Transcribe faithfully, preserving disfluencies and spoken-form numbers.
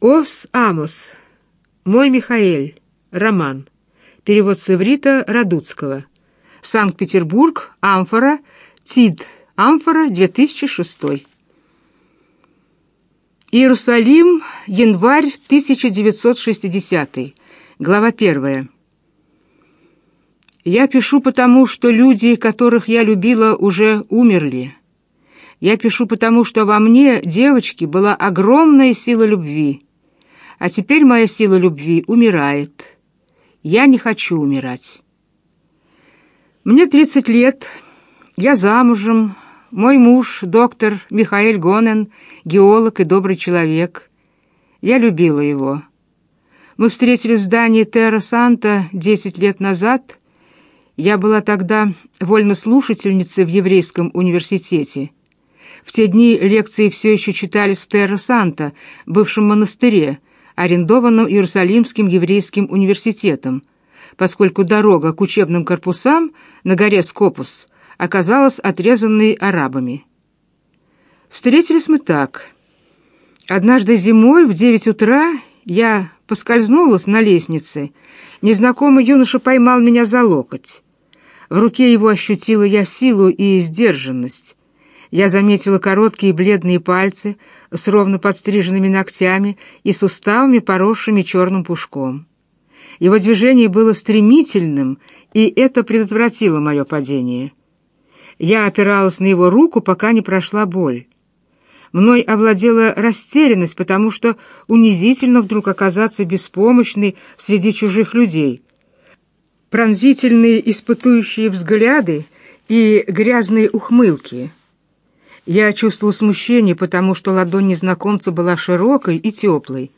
Ос Амос. Мой Михаэль. Роман. Перевод с иврита Радуцкого. Санкт-Петербург. Амфора. Тид. Амфора. две тысячи шестой. Иерусалим. Январь тысяча девятьсот шестидесятый. Глава первая. Я пишу потому, что люди, которых я любила, уже умерли. Я пишу потому, что во мне, девочки, была огромная сила любви. А теперь моя сила любви умирает. Я не хочу умирать. Мне тридцать лет, я замужем, мой муж, доктор Михаэль Гонен, геолог и добрый человек. Я любила его. Мы встретились в здании Терра Санта десять лет назад. Я была тогда вольнослушательницей в еврейском университете. В те дни лекции все еще читались в Терра Санта, бывшем монастыре, арендованном Иерусалимским еврейским университетом, поскольку дорога к учебным корпусам на горе Скопус оказалась отрезанной арабами. Встретились мы так. Однажды зимой в девять утра я поскользнулась на лестнице. Незнакомый юноша поймал меня за локоть. В руке его ощутила я силу и сдержанность. Я заметила короткие бледные пальцы с ровно подстриженными ногтями и суставами, поросшими черным пушком. Его движение было стремительным, и это предотвратило мое падение. Я опиралась на его руку, пока не прошла боль. Мной овладела растерянность, потому что унизительно вдруг оказаться беспомощной среди чужих людей. Пронзительные испытующие взгляды и грязные ухмылки. Я чувствовала смущение, потому что ладонь незнакомца была широкой и теплой.